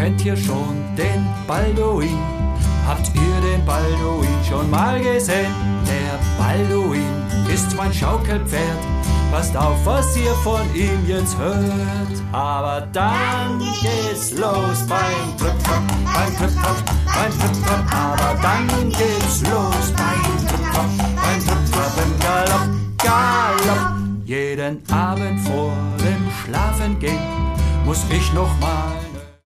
kennt ihr schon den Balduin? Habt ihr den Balduin schon mal gesehen? Der Balduin ist mein Schaukelpferd. Passt auf, was ihr von ihm jetzt hört. Aber dann geht's los beim Trip-Trap, beim Trip-Trap, beim Trip-Trap. Aber dann geht's los beim Trip-Trap, beim Trip-Trap im Galopp, Galopp. Jeden Abend vor dem Schlafengehen muss ich noch mal